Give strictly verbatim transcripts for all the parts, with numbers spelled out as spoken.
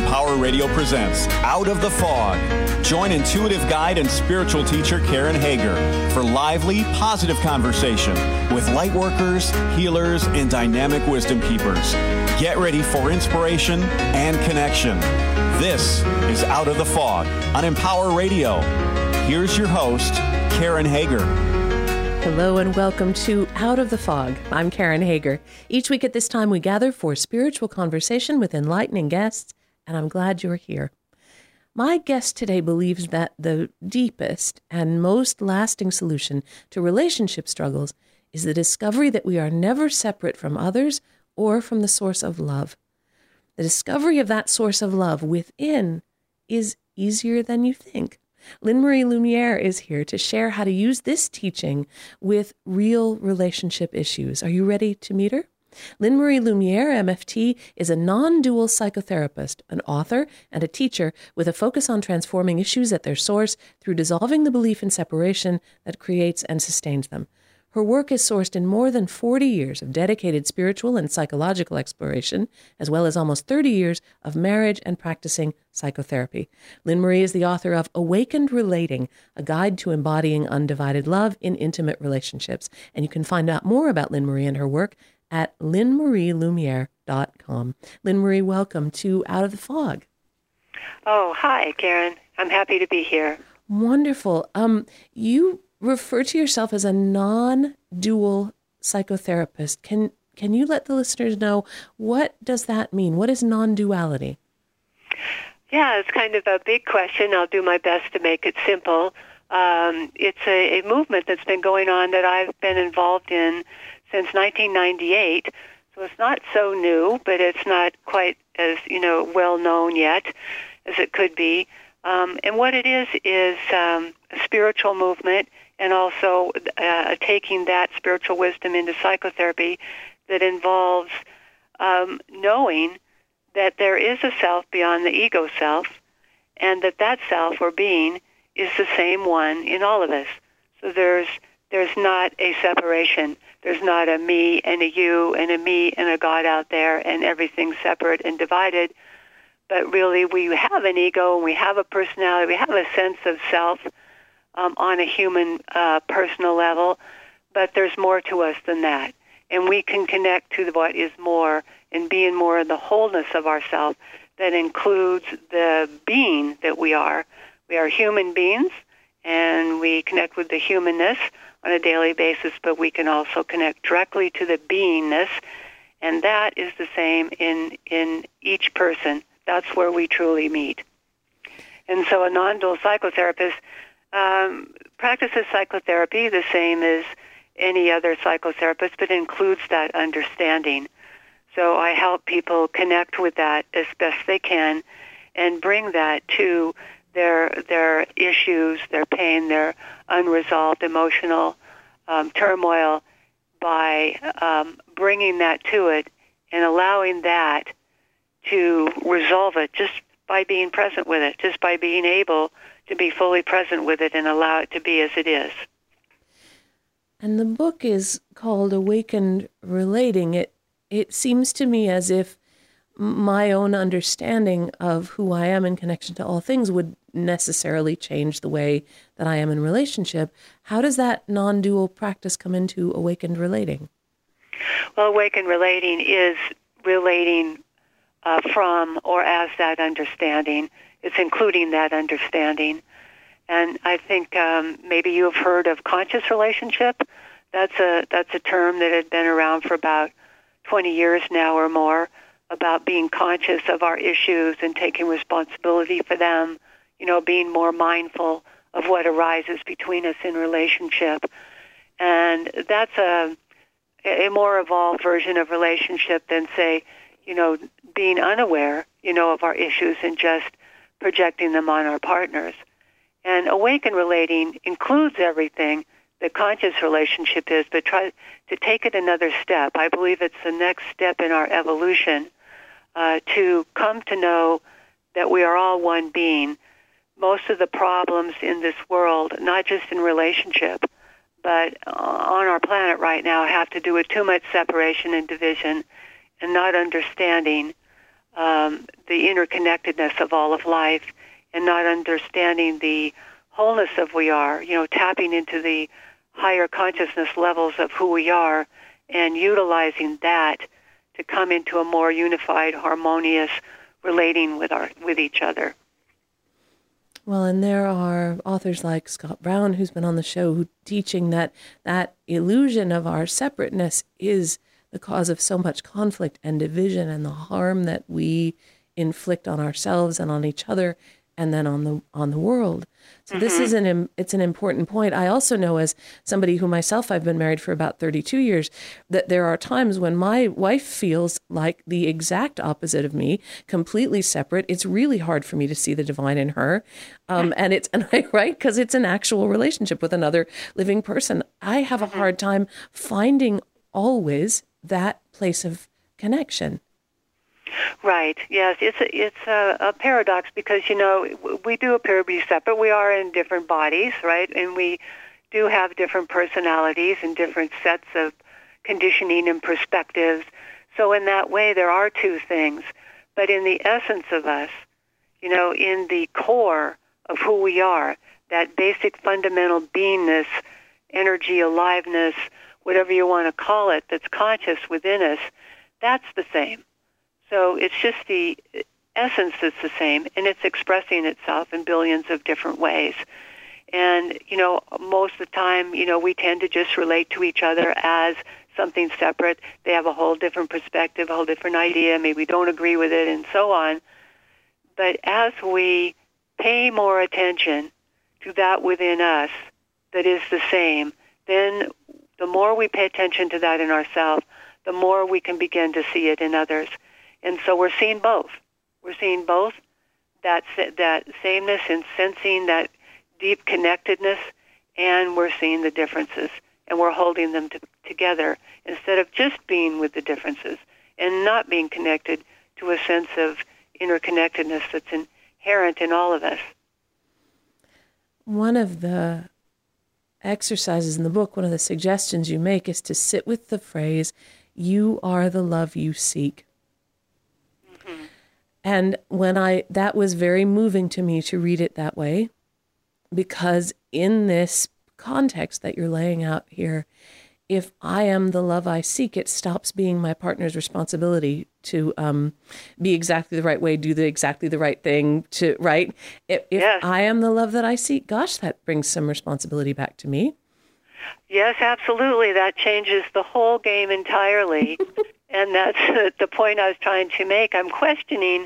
Empower Radio presents Out of the Fog. Join intuitive guide and spiritual teacher Karen Hager for lively, positive conversation with light workers, healers, and dynamic wisdom keepers. Get ready for inspiration and connection. This is Out of the Fog on Empower Radio. Here's your host, Karen Hager. Hello and welcome to Out of the Fog. I'm Karen Hager. Each week at this time we gather for spiritual conversation with enlightening guests, and I'm glad you're here. My guest today believes that the deepest and most lasting solution to relationship struggles is the discovery that we are never separate from others or from the source of love. The discovery of that source of love within is easier than you think. Lynn Marie Lumiere is here to share how to use this teaching with real relationship issues. Are you ready to meet her? Lynn Marie Lumiere, M F T, is a non-dual psychotherapist, an author, and a teacher with a focus on transforming issues at their source through dissolving the belief in separation that creates and sustains them. Her work is sourced in more than forty years of dedicated spiritual and psychological exploration, as well as almost thirty years of marriage and practicing psychotherapy. Lynn Marie is the author of Awakened Relating, a guide to embodying undivided love in intimate relationships. And you can find out more about Lynn Marie and her work at lynn marie lumiere dot com. Lynn Marie, welcome to Out of the Fog. Oh, hi, Karen. I'm happy to be here. Wonderful. Um, you refer to yourself as a non-dual psychotherapist. Can can you let the listeners know, what does that mean? What is non-duality? Yeah, it's kind of a big question. I'll do my best to make it simple. Um, it's a, a movement that's been going on that I've been involved in since nineteen ninety-eight. So it's not so new, but it's not quite as, you know, well known yet as it could be. Um, and what it is is um, a spiritual movement, and also uh, taking that spiritual wisdom into psychotherapy that involves um, knowing that there is a self beyond the ego self, and that that self or being is the same one in all of us. So there's there's not a separation. There's not a me and a you and a me and a God out there and everything separate and divided. But really, we have an ego and we have a personality. We have a sense of self um, on a human uh, personal level. But there's more to us than that. And we can connect to what is more and being more in the wholeness of ourself that includes the being that we are. We are human beings, and we connect with the humanness on a daily basis, but we can also connect directly to the beingness, and that is the same in in each person. That's where we truly meet. And so a non-dual psychotherapist um, practices psychotherapy the same as any other psychotherapist, but includes that understanding. So I help people connect with that as best they can and bring that to their their issues, their pain, their unresolved emotional um, turmoil by um, bringing that to it and allowing that to resolve it just by being present with it, just by being able to be fully present with it and allow it to be as it is. And the book is called Awakened Relating. It it seems to me as if my own understanding of who I am in connection to all things would necessarily change the way that I am in relationship. How does that non-dual practice come into Awakened Relating? Well, Awakened Relating is relating uh, from or as that understanding. It's including that understanding. And I think um, maybe you have heard of conscious relationship. That's a that's a term that had been around for about twenty years now or more, about being conscious of our issues and taking responsibility for them, you know, being more mindful of what arises between us in relationship. And that's a, a more evolved version of relationship than, say, you know, being unaware, you know, of our issues and just projecting them on our partners. And awakened relating includes everything that conscious relationship is, but try to take it another step. I believe it's the next step in our evolution uh, to come to know that we are all one being. Most of the problems in this world, not just in relationship, but on our planet right now, have to do with too much separation and division and not understanding um, the interconnectedness of all of life and not understanding the wholeness of we are, you know, tapping into the higher consciousness levels of who we are and utilizing that to come into a more unified, harmonious relating with our with each other. Well, and there are authors like Scott Brown, who's been on the show, who teaching that that illusion of our separateness is the cause of so much conflict and division and the harm that we inflict on ourselves and on each other and then on the on the world. So mm-hmm. this is an it's an important point. I also know, as somebody who myself, I've been married for about thirty-two years, that there are times when my wife feels like the exact opposite of me, completely separate. It's really hard for me to see the divine in her, um, and it's and I right because it's an actual relationship with another living person. I have a hard time finding always that place of connection. Right. Yes, it's a, it's a, a paradox because, you know, we do appear to be separate. We are in different bodies, right? And we do have different personalities and different sets of conditioning and perspectives. So in that way, there are two things. But in the essence of us, you know, in the core of who we are, that basic fundamental beingness, energy, aliveness, whatever you want to call it, that's conscious within us, that's the same. So it's just the essence that's the same, and it's expressing itself in billions of different ways. And, you know, most of the time, you know, we tend to just relate to each other as something separate. They have a whole different perspective, a whole different idea. Maybe we don't agree with it, and so on. But as we pay more attention to that within us that is the same, then the more we pay attention to that in ourselves, the more we can begin to see it in others. And so we're seeing both. We're seeing both that that sameness and sensing that deep connectedness, and we're seeing the differences, and we're holding them to, together instead of just being with the differences and not being connected to a sense of interconnectedness that's inherent in all of us. One of the exercises in the book, one of the suggestions you make is to sit with the phrase, "You are the love you seek." And when I, that was very moving to me to read it that way, because in this context that you're laying out here, if I am the love I seek, it stops being my partner's responsibility to um, be exactly the right way, do the exactly the right thing, to right. If, if yes. I am the love that I seek, gosh, that brings some responsibility back to me. Yes, absolutely. That changes the whole game entirely. And that's the point I was trying to make. I'm questioning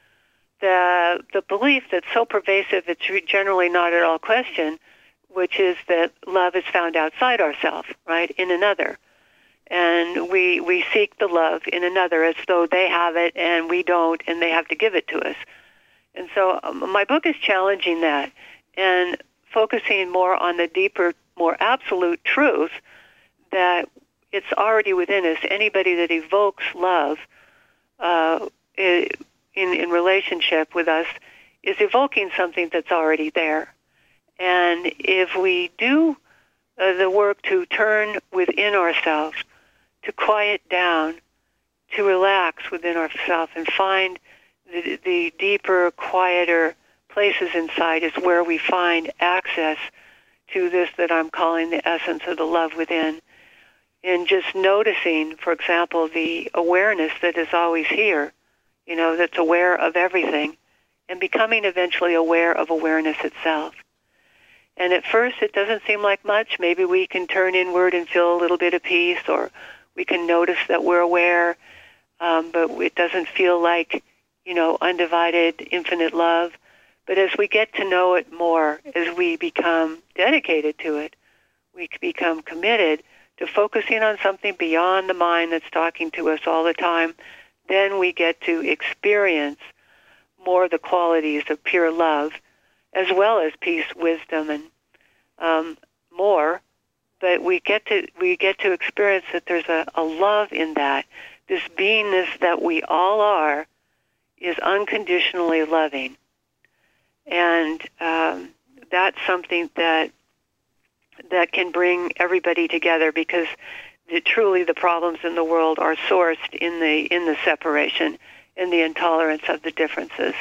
the the belief that's so pervasive it's generally not at all questioned, which is that love is found outside ourselves, right, in another. And we we seek the love in another as though they have it and we don't, and they have to give it to us. And so um, my book is challenging that and focusing more on the deeper, more absolute truth that it's already within us. Anybody that evokes love uh, in, in relationship with us is evoking something that's already there. And if we do uh, the work to turn within ourselves, to quiet down, to relax within ourselves and find the, the deeper, quieter places inside is where we find access to this that I'm calling the essence of the love within. And just noticing, for example, the awareness that is always here, you know, that's aware of everything, and becoming eventually aware of awareness itself. And at first it doesn't seem like much. Maybe we can turn inward and feel a little bit of peace, or we can notice that we're aware, um, but it doesn't feel like, you know, undivided, infinite love. But as we get to know it more, as we become dedicated to it, we become committed to focusing on something beyond the mind that's talking to us all the time, then we get to experience more the qualities of pure love, as well as peace, wisdom, and um, more. But we get to we get to experience that there's a, a love in that. This beingness that we all are is unconditionally loving, and um, that's something that that can bring everybody together, because the, truly the problems in the world are sourced in the in the separation and the intolerance of the differences.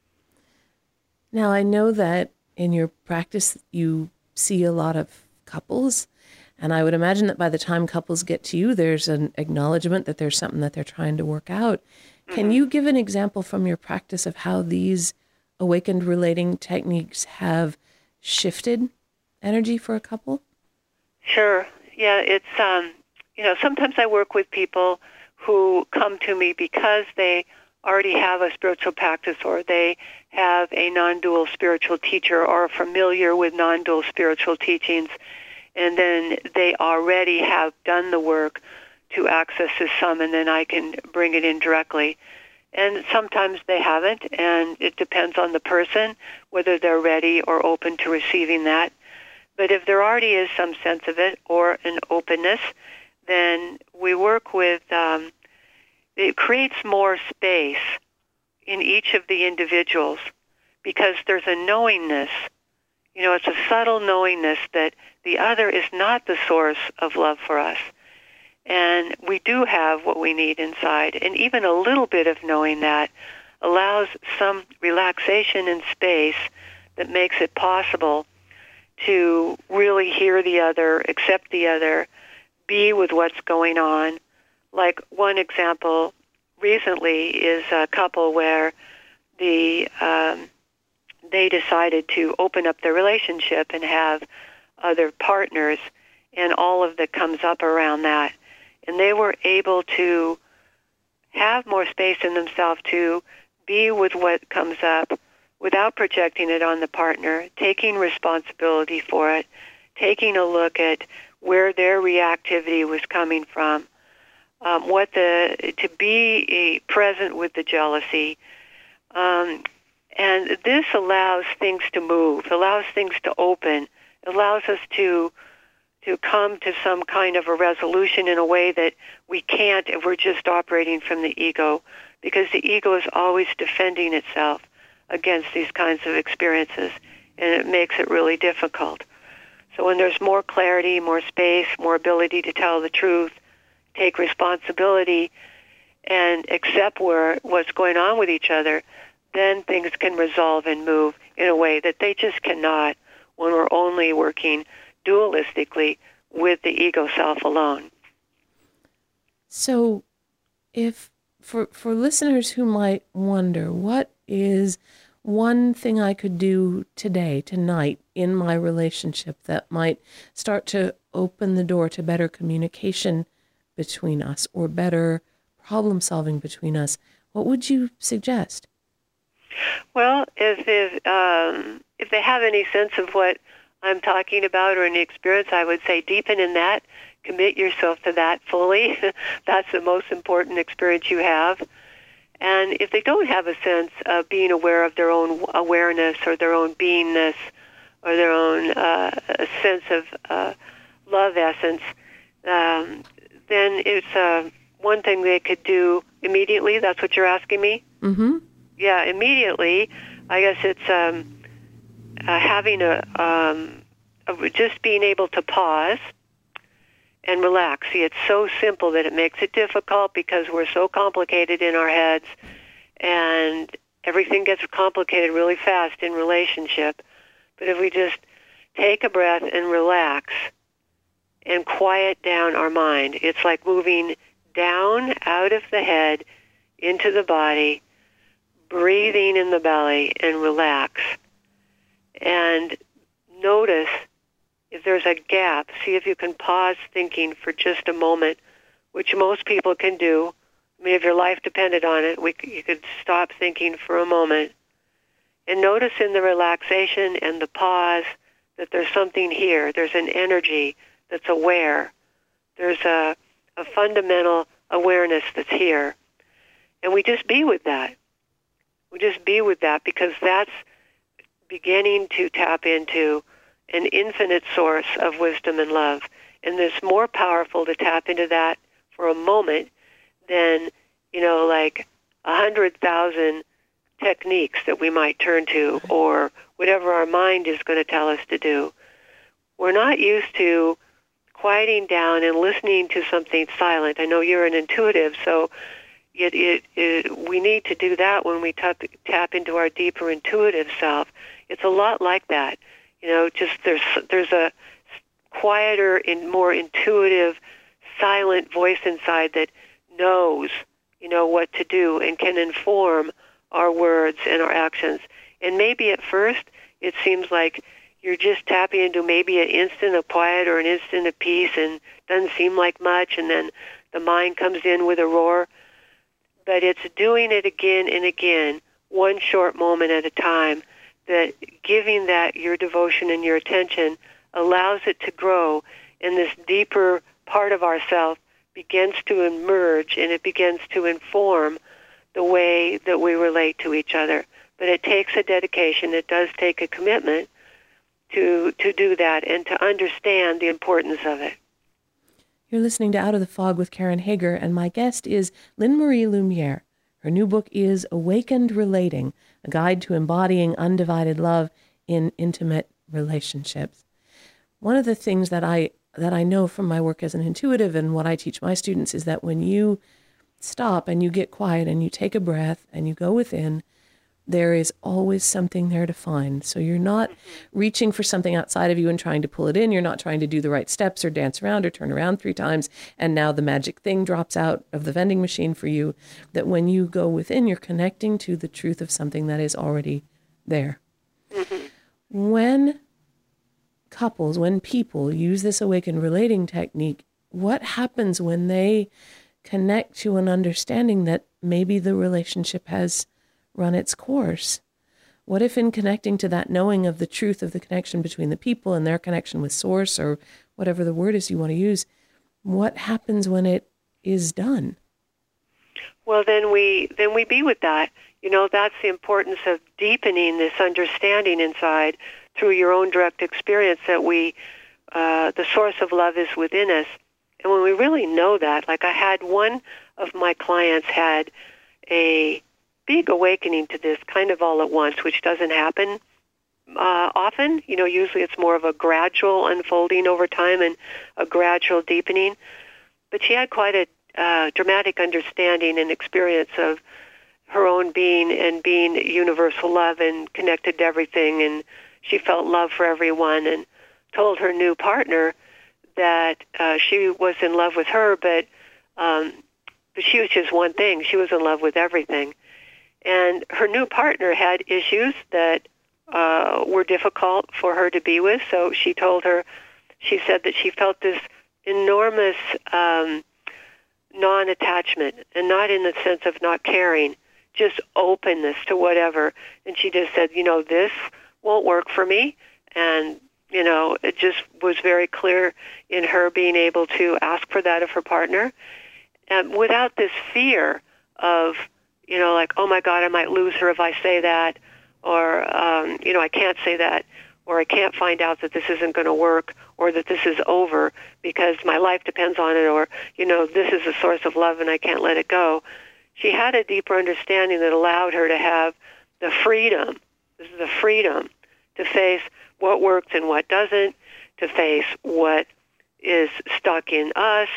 Now, I know that in your practice you see a lot of couples, and I would imagine that by the time couples get to you, there's an acknowledgement that there's something that they're trying to work out. Can mm-hmm. you give an example from your practice of how these awakened relating techniques have shifted energy for a couple? Sure. Yeah, it's, um, you know, sometimes I work with people who come to me because they already have a spiritual practice, or they have a non-dual spiritual teacher, or are familiar with non-dual spiritual teachings, and then they already have done the work to access this sum, and then I can bring it in directly. And sometimes they haven't, and it depends on the person, whether they're ready or open to receiving that. But if there already is some sense of it or an openness, then we work with, um, it creates more space in each of the individuals because there's a knowingness. You know, it's a subtle knowingness that the other is not the source of love for us. And we do have what we need inside. And even a little bit of knowing that allows some relaxation and space that makes it possible to really hear the other, accept the other, be with what's going on. Like one example recently is a couple where the um, they decided to open up their relationship and have other partners, and all of that comes up around that. And they were able to have more space in themselves to be with what comes up without projecting it on the partner, taking responsibility for it, taking a look at where their reactivity was coming from, um, what the to be a, present with the jealousy. Um, and this allows things to move, allows things to open, allows us to to come to some kind of a resolution in a way that we can't if we're just operating from the ego, because the ego is always defending itself against these kinds of experiences, and it makes it really difficult. So when there's more clarity, more space, more ability to tell the truth, take responsibility, and accept where what's going on with each other, then things can resolve and move in a way that they just cannot when we're only working dualistically with the ego self alone. So if for for listeners who might wonder, what is one thing I could do today, tonight, in my relationship that might start to open the door to better communication between us or better problem solving between us, what would you suggest? Well, if if, um, if they have any sense of what I'm talking about or any experience, I would say deepen in that, commit yourself to that fully. That's the most important experience you have. And if they don't have a sense of being aware of their own awareness or their own beingness or their own uh, sense of uh, love essence, um, then it's uh, one thing they could do immediately. That's what you're asking me? Mm-hmm. Yeah, immediately. I guess it's um, uh, having a, um, a, just being able to pause and relax. See, it's so simple that it makes it difficult because we're so complicated in our heads, and everything gets complicated really fast in relationship. But if we just take a breath and relax and quiet down our mind, it's like moving down out of the head into the body, breathing in the belly, and relax. And notice if there's a gap, see if you can pause thinking for just a moment, which most people can do. I mean, if your life depended on it, we, you could stop thinking for a moment. And notice in the relaxation and the pause that there's something here. There's an energy that's aware. There's a, a fundamental awareness that's here. And we just be with that. We just be with that because that's beginning to tap into an infinite source of wisdom and love. And it's more powerful to tap into that for a moment than, you know, like a hundred thousand techniques that we might turn to or whatever our mind is going to tell us to do. We're not used to quieting down and listening to something silent. I know you're an intuitive, so it, it, it, we need to do that when we tap, tap into our deeper intuitive self. It's a lot like that. You know, just there's there's a quieter and more intuitive, silent voice inside that knows, you know, what to do and can inform our words and our actions. And maybe at first it seems like you're just tapping into maybe an instant of quiet or an instant of peace and doesn't seem like much, and then the mind comes in with a roar. But it's doing it again and again, one short moment at a time, that giving that your devotion and your attention allows it to grow, and this deeper part of ourself begins to emerge, and it begins to inform the way that we relate to each other. But it takes a dedication. It does take a commitment to to do that and to understand the importance of it. You're listening to Out of the Fog with Karen Hager, and my guest is Lynn Marie Lumiere. Her new book is Awakened Relating, a guide to embodying undivided love in intimate relationships. One of the things that I that I know from my work as an intuitive and what I teach my students is that when you stop and you get quiet and you take a breath and you go within, there is always something there to find. So you're not reaching for something outside of you and trying to pull it in. You're not trying to do the right steps or dance around or turn around three times, and now the magic thing drops out of the vending machine for you. That when you go within, you're connecting to the truth of something that is already there. Mm-hmm. When couples, when people use this awakened relating technique, what happens when they connect to an understanding that maybe the relationship has run its course? What if in connecting to that knowing of the truth of the connection between the people and their connection with source, or whatever the word is you want to use, what happens when it is done? Well, then we then we be with that. You know, that's the importance of deepening this understanding inside through your own direct experience, that we, uh, the source of love is within us. And when we really know that, like I had one of my clients had a big awakening to this kind of all at once, which doesn't happen uh, often. You know, usually it's more of a gradual unfolding over time and a gradual deepening. But she had quite a uh, dramatic understanding and experience of her own being and being universal love and connected to everything. And she felt love for everyone, and told her new partner that uh, she was in love with her, but, um, but she was just one thing. She was in love with everything. And her new partner had issues that uh, were difficult for her to be with. So she told her, she said that she felt this enormous um, non-attachment, and not in the sense of not caring, just openness to whatever. And she just said, you know, this won't work for me. And, you know, it just was very clear in her being able to ask for that of her partner. And without this fear of, you know, like, oh my God, I might lose her if I say that, or, um, you know, I can't say that, or I can't find out that this isn't going to work, or that this is over because my life depends on it, or, you know, this is a source of love and I can't let it go. She had a deeper understanding that allowed her to have the freedom, this is the freedom to face what works and what doesn't, to face what is stuck in us,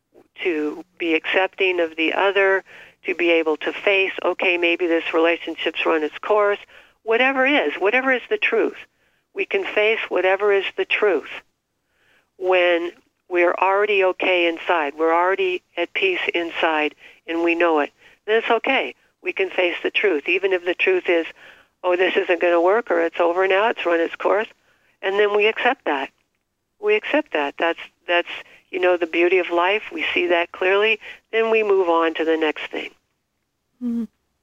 to be accepting of the other, to be able to face, okay, maybe this relationship's run its course, whatever is, whatever is the truth. We can face whatever is the truth when we're already okay inside. We're already at peace inside, and we know it. Then it's okay. We can face the truth, even if the truth is, oh, this isn't going to work, or it's over now, it's run its course. And then we accept that. We accept that. That's, that's you know, the beauty of life. We see that clearly. Then we move on to the next thing. Mm-hmm.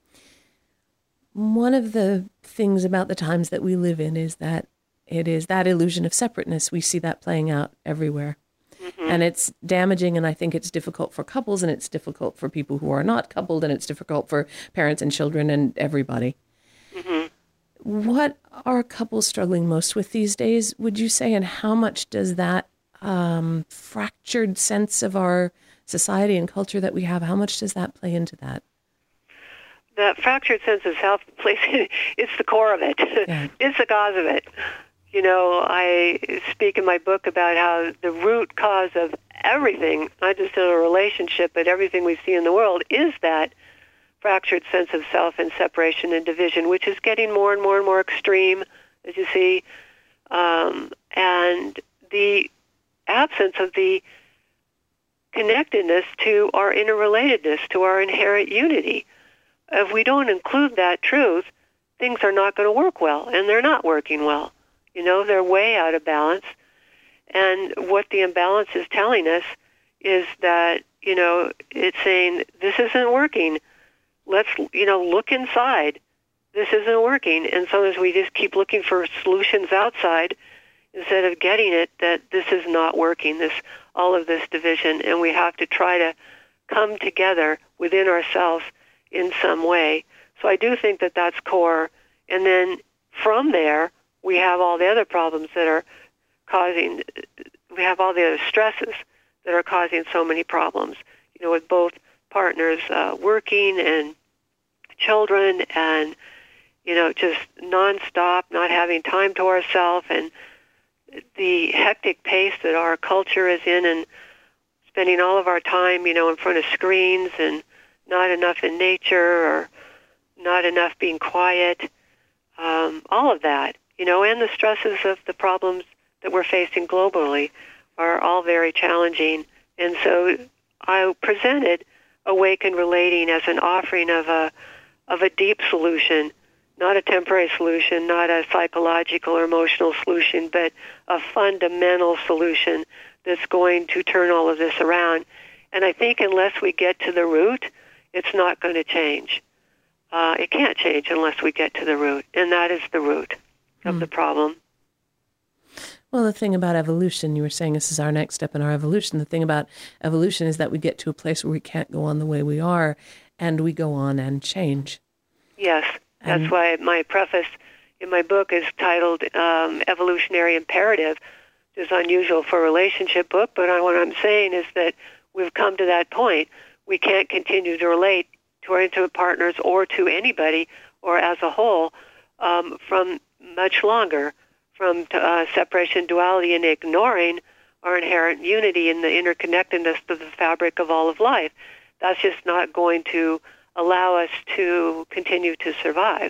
One of the things about the times that we live in is that it is that illusion of separateness. We see that playing out everywhere. Mm-hmm. And it's damaging, and I think it's difficult for couples, and it's difficult for people who are not coupled, and it's difficult for parents and children and everybody. Mm-hmm. What are couples struggling most with these days, would you say, and how much does that um, fractured sense of our society and culture that we have, how much does that play into that? That fractured sense of self plays, it's the core of it. Yeah. It's the cause of it. You know, I speak in my book about how the root cause of everything, not just in a relationship, but everything we see in the world, is that fractured sense of self and separation and division, which is getting more and more and more extreme, as you see, um, and the absence of the connectedness to our interrelatedness, to our inherent unity. If we don't include that truth, things are not going to work well, and they're not working well. You know, they're way out of balance. And what the imbalance is telling us is that, you know, it's saying, this isn't working. Let's, you know, look inside. This isn't working. And sometimes we just keep looking for solutions outside instead of getting it that this is not working, this all of this division, and we have to try to come together within ourselves in some way. So I do think that that's core. And then from there, we have all the other problems that are causing, we have all the other stresses that are causing so many problems, you know, with both partners uh, working and children and, you know, just nonstop, not having time to ourselves, and the hectic pace that our culture is in, and spending all of our time, you know, in front of screens, and not enough in nature, or not enough being quiet, um, all of that, you know, and the stresses of the problems that we're facing globally are all very challenging. And so I presented Awaken Relating as an offering of a of a deep solution, not a temporary solution, not a psychological or emotional solution, but a fundamental solution that's going to turn all of this around. And I think unless we get to the root, it's not going to change. Uh, it can't change unless we get to the root, and that is the root of mm. the problem. Well, the thing about evolution, you were saying this is our next step in our evolution. The thing about evolution is that we get to a place where we can't go on the way we are, and we go on and change. Yes. That's why my preface in my book is titled um, Evolutionary Imperative, which is unusual for a relationship book, but what I'm saying is that we've come to that point. We can't continue to relate to our intimate partners or to anybody or as a whole um, from much longer, from uh, separation, duality, and ignoring our inherent unity and the interconnectedness of the fabric of all of life. That's just not going to allow us to continue to survive.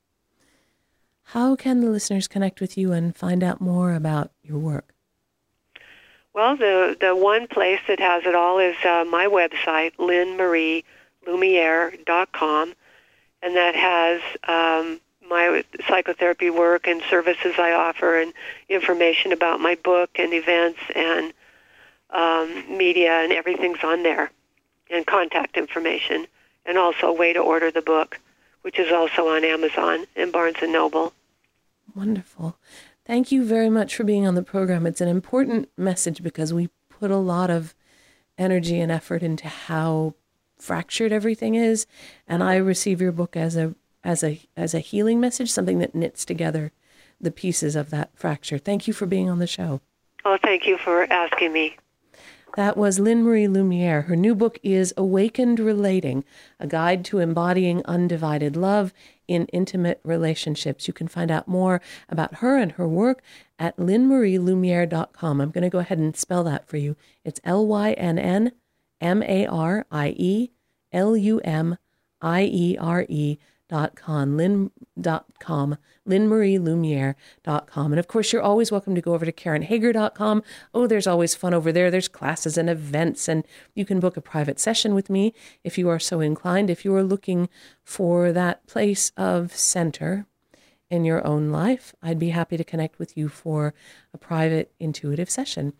How can the listeners connect with you and find out more about your work? Well, the the one place that has it all is uh, my website, lynn marie lumiere dot com, and that has um, my psychotherapy work and services I offer and information about my book and events and um, media, and everything's on there, and contact information. And also a way to order the book, which is also on Amazon and Barnes and Noble. Wonderful. Thank you very much for being on the program. It's an important message because we put a lot of energy and effort into how fractured everything is. And I receive your book as a as a as a healing message, something that knits together the pieces of that fracture. Thank you for being on the show. Oh, thank you for asking me. That was Lynn Marie Lumiere. Her new book is Awakened Relating, a guide to embodying undivided love in intimate relationships. You can find out more about her and her work at lynn marie lumiere dot com. I'm going to go ahead and spell that for you. It's L Y N N M A R I E L U M I E R E dot com, lynn dot com, lynn marie lumiere dot com. And of course, you're always welcome to go over to karen hager dot com. Oh, there's always fun over there. There's classes and events, and you can book a private session with me if you are so inclined. If you are looking for that place of center in your own life, I'd be happy to connect with you for a private intuitive session.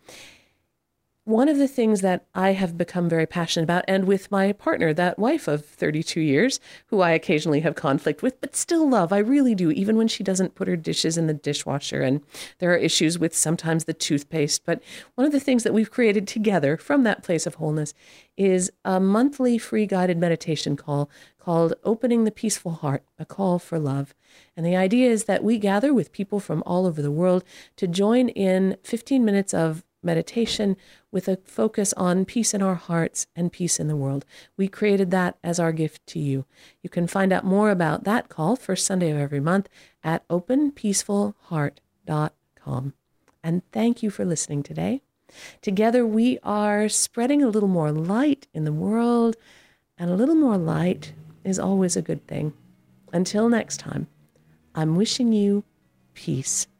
One of the things that I have become very passionate about, and with my partner, that wife of thirty-two years, who I occasionally have conflict with, but still love, I really do, even when she doesn't put her dishes in the dishwasher, and there are issues with sometimes the toothpaste. But one of the things that we've created together from that place of wholeness is a monthly free guided meditation call called Opening the Peaceful Heart, a Call for Love. And the idea is that we gather with people from all over the world to join in fifteen minutes of meditation with a focus on peace in our hearts and peace in the world. We created that as our gift to you. You can find out more about that call, first Sunday of every month, at open peaceful heart dot com. And thank you for listening today. Together we are spreading a little more light in the world and a little more light is always a good thing. Until next time, I'm wishing you peace.